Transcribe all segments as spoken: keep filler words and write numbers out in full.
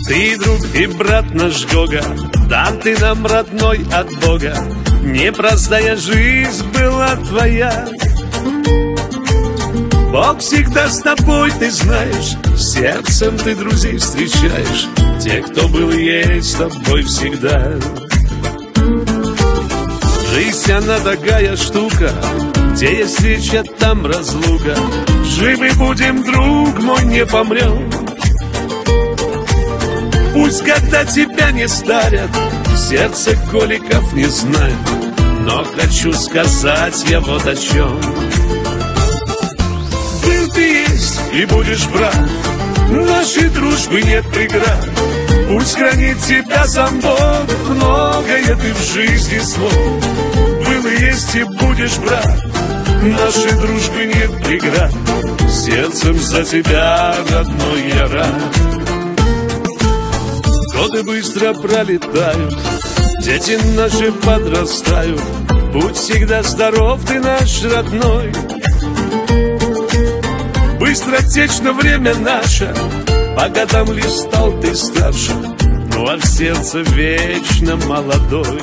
Ты друг и брат наш Гога, дан ты нам родной от Бога. Непростая жизнь была твоя. Бог всегда с тобой, ты знаешь, сердцем ты друзей встречаешь, те, кто был и есть с тобой всегда. Жизнь, она такая штука, где есть встреча, там разлука. Живы будем, друг мой, не помрем. Пусть когда тебя не старят, сердце коликов не знает, но хочу сказать я вот о чем. Был ты есть и будешь брат, нашей дружбы нет преград. Пусть хранит тебя сам Бог, многое ты в жизни смог. Был и есть и будешь брат, нашей дружбы нет преград. Сердцем за тебя, родной, я рад. Годы быстро пролетают, дети наши подрастают. Будь всегда здоров ты, наш родной. Быстротечно время наше, по годам лишь стал ты старше, ну а в сердце вечно молодой.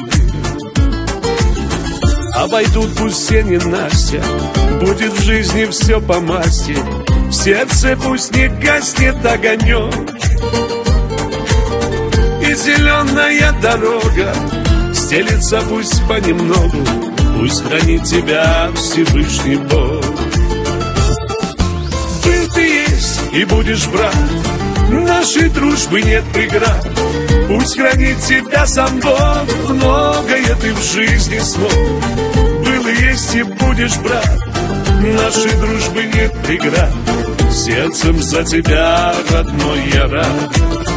Обойдут пусть все ненастья, будет в жизни все по масти. В сердце пусть не гаснет огонек, и зеленая дорога стелится пусть понемногу. Пусть хранит тебя Всевышний Бог. Был ты есть и будешь брат, нашей дружбы нет преград. Пусть хранит тебя сам Бог, многое ты в жизни смог. Был и есть и будешь брат, нашей дружбы нет преград. Сердцем за тебя, родной, я рад.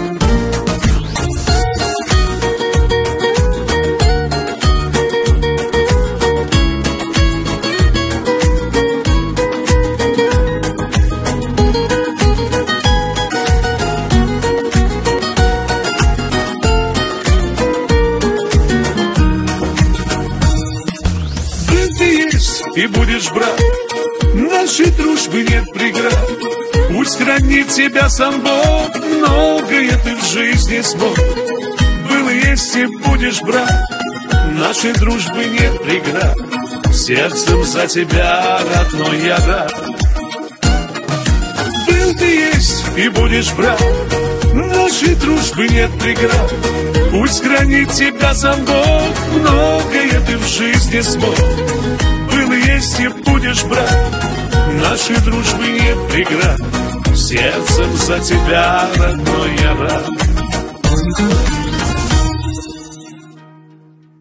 И будешь брат, нашей дружбы нет преград. Пусть хранит тебя сам Бог, многое ты в жизни смог. Был и есть и будешь брат, нашей дружбы нет преград. Сердцем за тебя, родной, я рад. Был ты есть и будешь брат, нашей дружбы нет преград. Пусть хранит тебя сам Бог, многое ты в жизни смог. Был и есть и будешь брат, нашей дружбы нет преград. Сердцем за тебя, родной, я рад.